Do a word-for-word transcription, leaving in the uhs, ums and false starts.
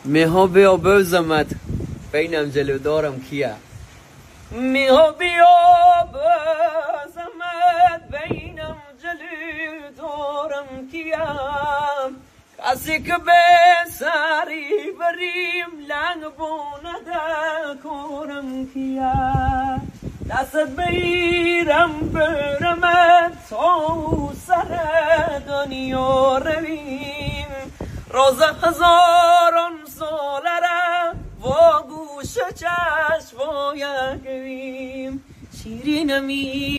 میها بیا بزمت بینم جلو دارم کیه میها بیا بزمت بینم جلو دارم کیه کسی که به سری بریم لنگ بونه دکارم کیه دست بیرم برمت تا سر دنیا رویم روز هزاران ساله و گوش چشم و یکویم شیرین می